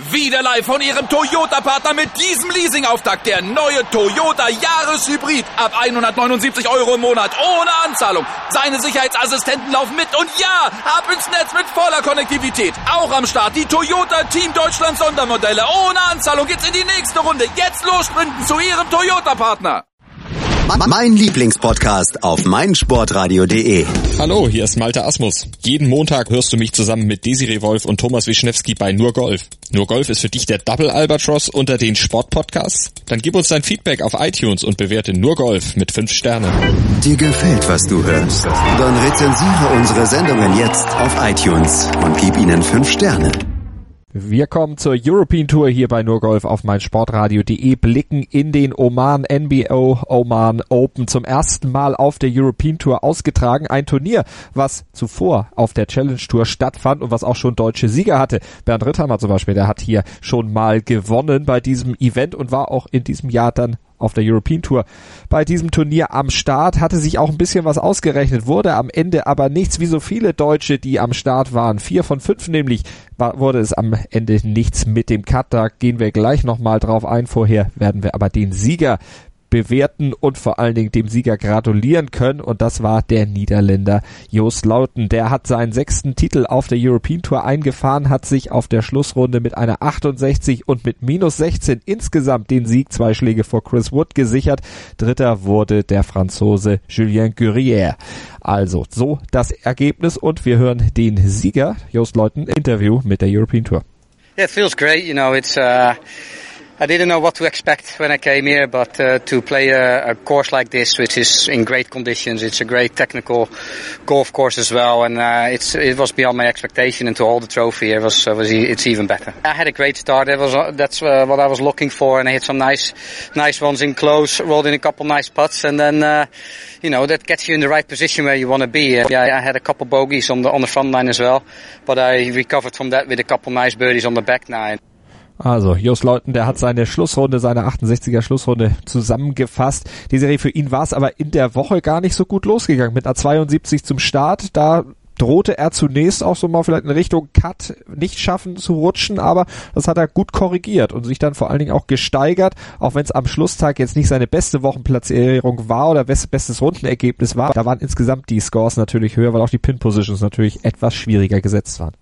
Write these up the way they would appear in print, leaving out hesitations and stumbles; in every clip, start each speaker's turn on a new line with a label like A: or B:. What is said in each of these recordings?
A: Wieder live von Ihrem Toyota-Partner mit diesem Leasing-Auftakt. Der neue Toyota Jahreshybrid. Ab 179 € im Monat. Ohne Anzahlung. Seine Sicherheitsassistenten laufen mit. Und ja, ab ins Netz mit voller Konnektivität. Auch am Start die Toyota Team Deutschland Sondermodelle. Ohne Anzahlung geht's in die nächste Runde. Jetzt los sprinten zu Ihrem Toyota-Partner.
B: Mein Lieblingspodcast auf meinsportradio.de.
C: Hallo, hier ist Malte Asmus. Jeden Montag hörst du mich zusammen mit Desiree Wolf und Thomas Wischnewski bei Nur Golf. Nur Golf ist für dich der Double Albatross unter den Sportpodcasts? Dann gib uns dein Feedback auf iTunes und bewerte Nur Golf mit 5 Sternen.
B: Dir gefällt, was du hörst? Dann rezensiere unsere Sendungen jetzt auf iTunes und gib ihnen 5 Sterne.
D: Wir kommen zur European Tour hier bei Nur Golf auf meinsportradio.de, blicken in den Oman NBO Oman Open, zum ersten Mal auf der European Tour ausgetragen. Ein Turnier, was zuvor auf der Challenge Tour stattfand und was auch schon deutsche Sieger hatte. Bernd Ritthammer zum Beispiel, der hat hier schon mal gewonnen bei diesem Event und war auch in diesem Jahr dann auf der European Tour bei diesem Turnier am Start, hatte sich auch ein bisschen was ausgerechnet, wurde am Ende aber nichts, wie so viele Deutsche, die am Start waren. 4 von 5 nämlich wurde es am Ende nichts mit dem Cut. Da gehen wir gleich nochmal drauf ein. Vorher werden wir aber den Sieger bewerten und vor allen Dingen dem Sieger gratulieren können, und das war der Niederländer Joost Luiten. Der hat seinen 6. Titel auf der European Tour eingefahren, hat sich auf der Schlussrunde mit einer 68 und mit minus 16 insgesamt den Sieg, 2 Schläge vor Chris Wood, gesichert. Dritter wurde der Franzose Julien Guerrier. Also so das Ergebnis, und wir hören den Sieger Joost Luiten Interview mit der European Tour.
E: Yeah, it feels great, you know, it's I didn't know what to expect when I came here, but to play a course like this, which is in great conditions, it's a great technical golf course as well, and it was beyond my expectation. And to hold the trophy, it's even better. I had a great start. That's what I was looking for, and I hit some nice ones in close, rolled in a couple nice putts, and then you know, that gets you in the right position where you want to be. Yeah, I had a couple bogeys on the front line as well, but I recovered from that with a couple nice birdies on the back nine.
D: Also Joost Luiten, der hat seine Schlussrunde, seine 68er Schlussrunde zusammengefasst. Die Serie für ihn war es aber in der Woche gar nicht so gut losgegangen. Mit einer 72 zum Start, da drohte er zunächst auch so mal vielleicht in Richtung Cut nicht schaffen zu rutschen, aber das hat er gut korrigiert und sich dann vor allen Dingen auch gesteigert, auch wenn es am Schlusstag jetzt nicht seine beste Wochenplatzierung war oder bestes Rundenergebnis war. Da waren insgesamt die Scores natürlich höher, weil auch die Pin-Positions natürlich etwas schwieriger gesetzt waren.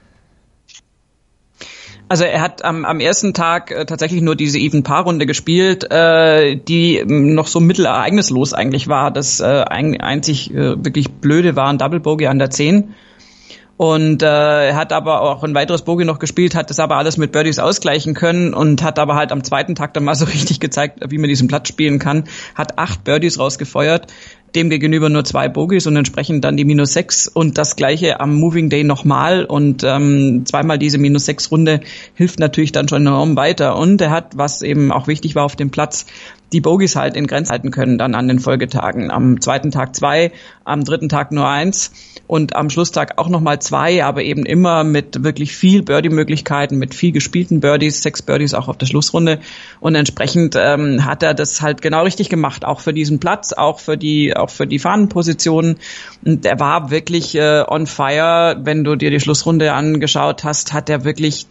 F: Also er hat am ersten Tag tatsächlich nur diese Even-Par-Runde gespielt, die noch so mittelereignislos eigentlich war. Das einzig wirklich Blöde war ein Double Bogey an der 10. Und er hat aber auch ein weiteres Bogey noch gespielt, hat das aber alles mit Birdies ausgleichen können und hat aber halt am zweiten Tag dann mal so richtig gezeigt, wie man diesen Platz spielen kann. Hat 8 Birdies rausgefeuert, dem gegenüber nur 2 Bogies und entsprechend dann die minus 6 und das gleiche am Moving Day nochmal und zweimal diese minus 6 Runde hilft natürlich dann schon enorm weiter, und er hat, was eben auch wichtig war auf dem Platz, die Bogies halt in Grenzen halten können dann an den Folgetagen. Am zweiten Tag 2, am dritten Tag nur 1 und am Schlusstag auch nochmal 2, aber eben immer mit wirklich viel Birdie-Möglichkeiten, mit viel gespielten Birdies, 6 Birdies auch auf der Schlussrunde, und entsprechend hat er das halt genau richtig gemacht, auch für diesen Platz, auch für die Fahnenpositionen, und er war wirklich on fire. Wenn du dir die Schlussrunde angeschaut hast, hat er wirklich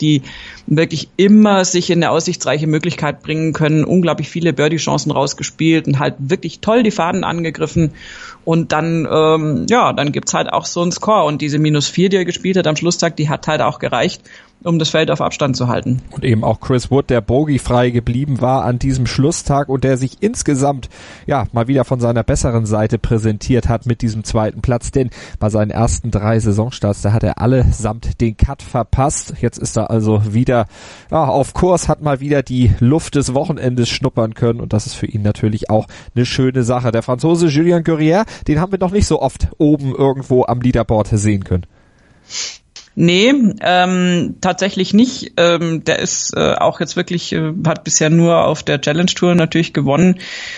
F: immer sich in eine aussichtsreiche Möglichkeit bringen können, unglaublich viele Birdie-Chancen rausgespielt und halt wirklich toll die Fahnen angegriffen, und dann dann gibt's halt auch so einen Score, und diese minus 4, die er gespielt hat am Schlusstag, die hat halt auch gereicht, um das Feld auf Abstand zu halten. Und eben auch Chris Wood, der bogiefrei geblieben war an diesem Schlusstag und der sich insgesamt mal wieder von seiner besseren Seite präsentiert hat mit diesem zweiten Platz, denn bei seinen ersten 3 Saisonstarts, da hat er allesamt den Cut verpasst. Jetzt ist er also wieder auf Kurs, hat mal wieder die Luft des Wochenendes schnuppern können, und das ist für ihn natürlich auch eine schöne Sache. Der Franzose Julien Guerrier, den haben wir noch nicht so oft oben irgendwo am Leaderboard sehen können. Nee, tatsächlich nicht. Der ist auch jetzt wirklich, hat bisher nur auf der Challenge Tour natürlich gewonnen.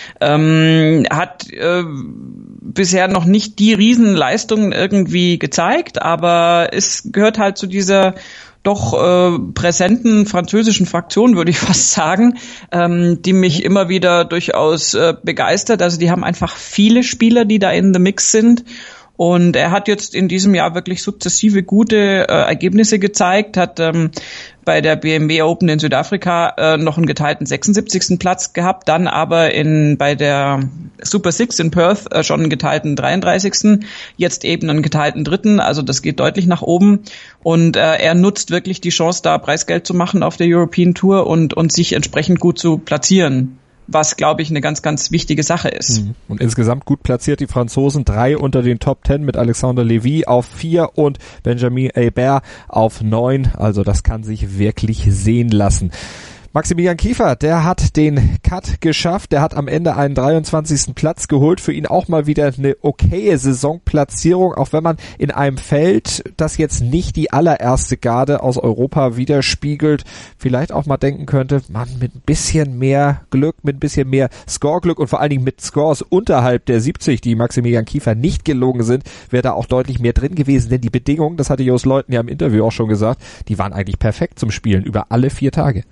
F: Hat bisher noch nicht die Riesenleistungen irgendwie gezeigt, aber es gehört halt zu dieser doch präsenten französischen Fraktion, würde ich fast sagen, die mich immer wieder durchaus begeistert. Also die haben einfach viele Spieler, die da in the mix sind. Und er hat jetzt in diesem Jahr wirklich sukzessive gute Ergebnisse gezeigt, hat bei der BMW Open in Südafrika noch einen geteilten 76. Platz gehabt, dann aber bei der Super Six in Perth schon einen geteilten 33. Jetzt eben einen geteilten 3. Also das geht deutlich nach oben. Und er nutzt wirklich die Chance, da Preisgeld zu machen auf der European Tour und sich entsprechend gut zu platzieren. Was, glaube ich, eine ganz, ganz wichtige Sache ist.
D: Und insgesamt gut platziert die Franzosen, 3 unter den Top 10 mit Alexander Lévy auf 4 und Benjamin Hebert auf 9. Also das kann sich wirklich sehen lassen. Maximilian Kiefer, der hat den Cut geschafft, der hat am Ende einen 23. Platz geholt, für ihn auch mal wieder eine okaye Saisonplatzierung, auch wenn man in einem Feld, das jetzt nicht die allererste Garde aus Europa widerspiegelt, vielleicht auch mal denken könnte, man, mit ein bisschen mehr Glück, mit ein bisschen mehr Scoreglück und vor allen Dingen mit Scores unterhalb der 70, die Maximilian Kiefer nicht gelungen sind, wäre da auch deutlich mehr drin gewesen, denn die Bedingungen, das hatte Jos Leuten ja im Interview auch schon gesagt, die waren eigentlich perfekt zum Spielen über alle 4 Tage.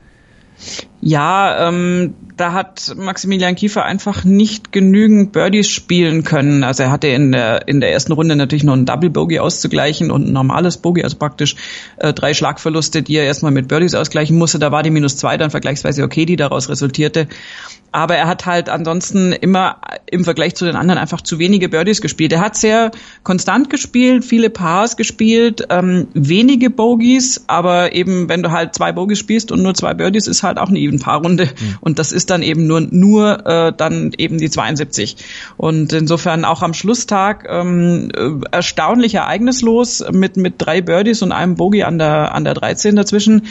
F: Ja, da hat Maximilian Kiefer einfach nicht genügend Birdies spielen können. Also er hatte in der ersten Runde natürlich noch einen Double Bogey auszugleichen und ein normales Bogey, also praktisch 3 Schlagverluste, die er erstmal mit Birdies ausgleichen musste. Da war die -2 dann vergleichsweise okay, die daraus resultierte. Aber er hat halt ansonsten immer im Vergleich zu den anderen einfach zu wenige Birdies gespielt. Er hat sehr konstant gespielt, viele Pars gespielt, wenige Bogies, aber eben wenn du halt 2 Bogies spielst und nur 2 Birdies, ist halt auch eine Even-Paar-Runde. Und das ist dann eben nur dann eben die 72. Und insofern auch am Schlusstag erstaunlich ereignislos mit 3 Birdies und einem Bogey an der 13 dazwischen.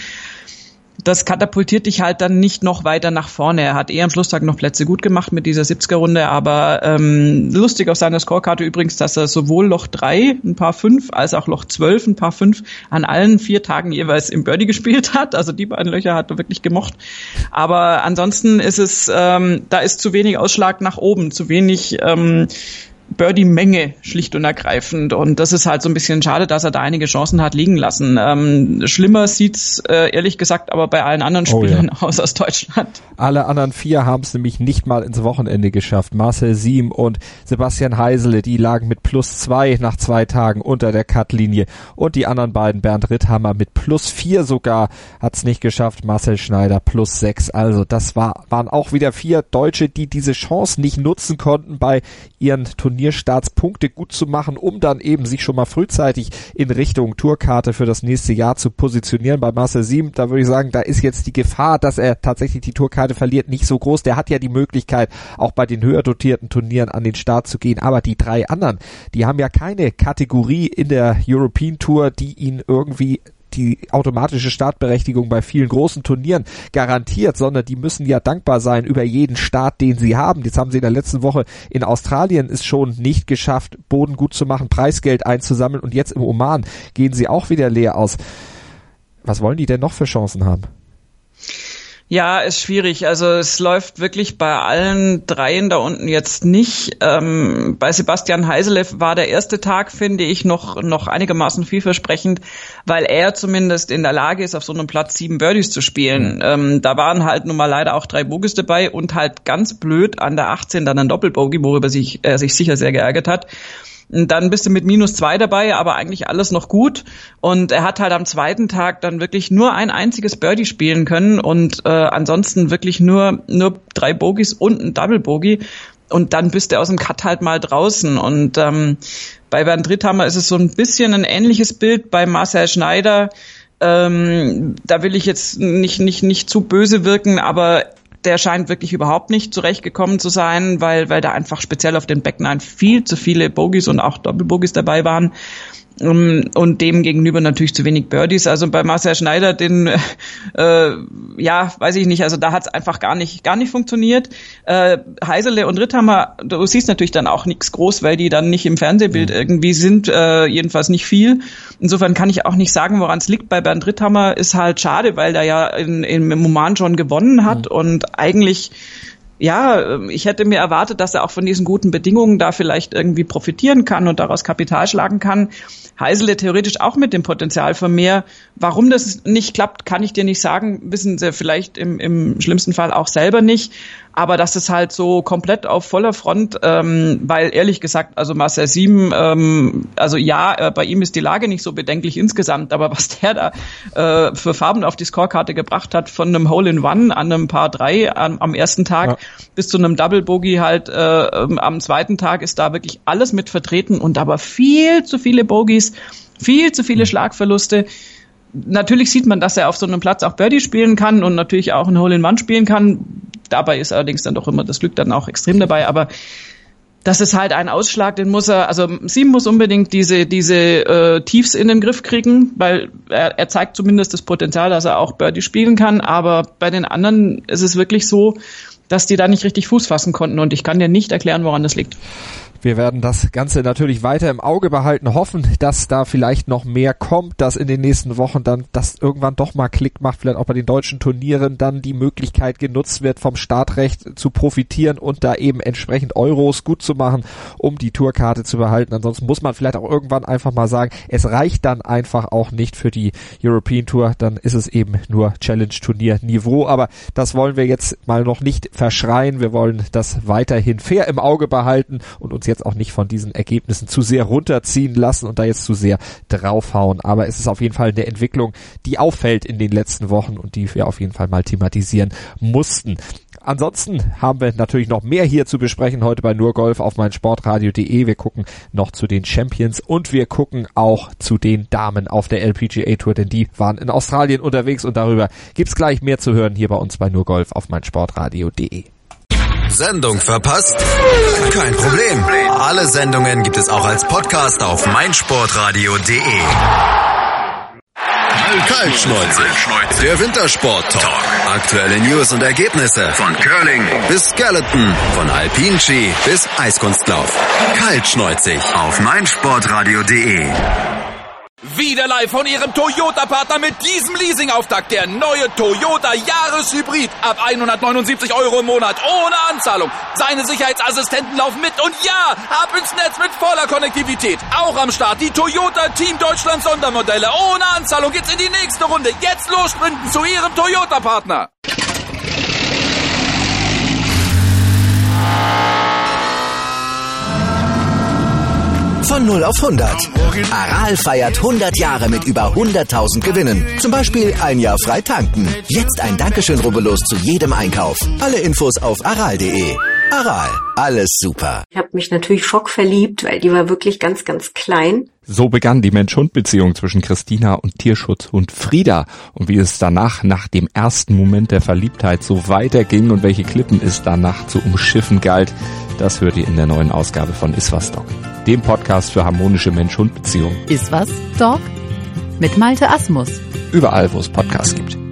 F: Das katapultiert dich halt dann nicht noch weiter nach vorne. Er hat am Schlusstag noch Plätze gut gemacht mit dieser 70er-Runde, aber lustig auf seiner Scorekarte übrigens, dass er sowohl Loch 3, ein Paar 5, als auch Loch 12, ein Paar 5 an allen 4 Tagen jeweils im Birdie gespielt hat. Also die beiden Löcher hat er wirklich gemocht. Aber ansonsten ist es, da ist zu wenig Ausschlag nach oben, zu wenig Birdie-Menge schlicht und ergreifend. Und das ist halt so ein bisschen schade, dass er da einige Chancen hat liegen lassen. Schlimmer sieht's ehrlich gesagt aber bei allen anderen Spielern aus Deutschland.
D: Alle anderen 4 haben es nämlich nicht mal ins Wochenende geschafft. Marcel Siem und Sebastian Heisele, die lagen mit +2 nach 2 Tagen unter der Cutlinie. Und die anderen beiden, Bernd Ritthammer mit +4 sogar, hat's nicht geschafft. Marcel Schneider +6. Also das waren auch wieder 4 Deutsche, die diese Chance nicht nutzen konnten, bei ihren Turnierstartspunkte gut zu machen, um dann eben sich schon mal frühzeitig in Richtung Tourkarte für das nächste Jahr zu positionieren. Bei Marcel Siem, da würde ich sagen, da ist jetzt die Gefahr, dass er tatsächlich die Tourkarte verliert, nicht so groß. Der hat ja die Möglichkeit, auch bei den höher dotierten Turnieren an den Start zu gehen. Aber die 3 anderen, die haben ja keine Kategorie in der European Tour, die ihn irgendwie die automatische Startberechtigung bei vielen großen Turnieren garantiert, sondern die müssen ja dankbar sein über jeden Start, den sie haben. Jetzt haben sie in der letzten Woche in Australien es schon nicht geschafft, Boden gut zu machen, Preisgeld einzusammeln, und jetzt im Oman gehen sie auch wieder leer aus. Was wollen die denn noch für Chancen haben?
F: Ja, ist schwierig. Also es läuft wirklich bei allen 3 da unten jetzt nicht. Bei Sebastian Heisele war der erste Tag, finde ich, noch einigermaßen vielversprechend, weil er zumindest in der Lage ist, auf so einem Platz 7 Birdies zu spielen. Da waren halt nun mal leider auch 3 Bogies dabei und halt ganz blöd an der 18 dann ein Doppelbogey, worüber er sich sicher sehr geärgert hat. Und dann bist du mit -2 dabei, aber eigentlich alles noch gut. Und er hat halt am zweiten Tag dann wirklich nur ein einziges Birdie spielen können und ansonsten wirklich nur 3 Bogies und ein Double Bogey. Und dann bist du aus dem Cut halt mal draußen. Und bei Bernd Ritthammer ist es so ein bisschen ein ähnliches Bild. Bei Marcel Schneider, da will ich jetzt nicht zu böse wirken, aber der scheint wirklich überhaupt nicht zurechtgekommen zu sein, weil da einfach speziell auf den Back 9 viel zu viele Bogies und auch Doppelbogies dabei waren. Und dem gegenüber natürlich zu wenig Birdies. Also bei Marcel Schneider, weiß ich nicht, also da hat es einfach gar nicht funktioniert. Heisele und Ritthammer, du siehst natürlich dann auch nichts groß, weil die dann nicht im Fernsehbild irgendwie sind, jedenfalls nicht viel. Insofern kann ich auch nicht sagen, woran es liegt. Bei Bernd Ritthammer ist halt schade, weil der ja im Oman schon gewonnen hat und eigentlich ich hätte mir erwartet, dass er auch von diesen guten Bedingungen da vielleicht irgendwie profitieren kann und daraus Kapital schlagen kann. Heisele theoretisch auch mit dem Potenzial von mehr. Warum das nicht klappt, kann ich dir nicht sagen. Wissen sie vielleicht im schlimmsten Fall auch selber nicht. Aber das ist halt so komplett auf voller Front, weil ehrlich gesagt, also Marcel Siem, bei ihm ist die Lage nicht so bedenklich insgesamt, aber was der da für Farben auf die Scorekarte gebracht hat, von einem Hole-in-One an einem Par 3 am ersten Tag bis zu einem Double Bogey halt am zweiten Tag ist da wirklich alles mit vertreten und aber viel zu viele Bogies, viel zu viele Schlagverluste. Natürlich sieht man, dass er auf so einem Platz auch Birdie spielen kann und natürlich auch ein Hole-in-One spielen kann. Dabei ist allerdings dann doch immer das Glück dann auch extrem dabei. Aber das ist halt ein Ausschlag, den muss er, also Siem muss unbedingt diese Tiefs in den Griff kriegen, weil er zeigt zumindest das Potenzial, dass er auch Birdie spielen kann. Aber bei den anderen ist es wirklich so, dass die da nicht richtig Fuß fassen konnten. Und ich kann dir nicht erklären, woran das liegt.
D: Wir werden das Ganze natürlich weiter im Auge behalten, hoffen, dass da vielleicht noch mehr kommt, dass in den nächsten Wochen dann das irgendwann doch mal Klick macht, vielleicht auch bei den deutschen Turnieren dann die Möglichkeit genutzt wird, vom Startrecht zu profitieren und da eben entsprechend Euros gut zu machen, um die Tourkarte zu behalten. Ansonsten muss man vielleicht auch irgendwann einfach mal sagen, es reicht dann einfach auch nicht für die European Tour, dann ist es eben nur Challenge-Turnier-Niveau, aber das wollen wir jetzt mal noch nicht verschreien, wir wollen das weiterhin fair im Auge behalten und uns jetzt auch nicht von diesen Ergebnissen zu sehr runterziehen lassen und da jetzt zu sehr draufhauen. Aber es ist auf jeden Fall eine Entwicklung, die auffällt in den letzten Wochen und die wir auf jeden Fall mal thematisieren mussten. Ansonsten haben wir natürlich noch mehr hier zu besprechen heute bei Nur Golf auf meinsportradio.de. Wir gucken noch zu den Champions und wir gucken auch zu den Damen auf der LPGA Tour, denn die waren in Australien unterwegs und darüber gibt's gleich mehr zu hören hier bei uns bei Nur Golf auf meinsportradio.de.
B: Sendung verpasst? Kein Problem. Alle Sendungen gibt es auch als Podcast auf meinsportradio.de. Kaltschneuzig. Der Wintersport-Talk. Aktuelle News und Ergebnisse. Von Curling bis Skeleton. Von Alpin-Ski bis Eiskunstlauf. Kaltschneuzig auf meinsportradio.de.
A: Wieder live von Ihrem Toyota-Partner mit diesem Leasing-Auftakt. Der neue Toyota Jahreshybrid. Ab 179 € im Monat. Ohne Anzahlung. Seine Sicherheitsassistenten laufen mit. Und ja, ab ins Netz mit voller Konnektivität. Auch am Start die Toyota Team Deutschland Sondermodelle. Ohne Anzahlung geht's in die nächste Runde. Jetzt los sprinten zu Ihrem Toyota-Partner.
G: Von 0 auf 100. Aral feiert 100 Jahre mit über 100.000 Gewinnen. Zum Beispiel ein Jahr frei tanken. Jetzt ein Dankeschön, rubbellos zu jedem Einkauf. Alle Infos auf aral.de. Aral, alles super.
H: Ich habe mich natürlich schockverliebt, weil die war wirklich ganz, ganz klein.
I: So begann die Mensch-Hund-Beziehung zwischen Christina und Tierschutzhund Frieda. Und wie es danach, nach dem ersten Moment der Verliebtheit, so weiterging und welche Klippen es danach zu umschiffen galt, das hört ihr in der neuen Ausgabe von Iswas Dog, dem Podcast für harmonische Mensch-Hund-Beziehungen.
J: Iswas Dog mit Malte Asmus.
I: Überall, wo es Podcasts gibt.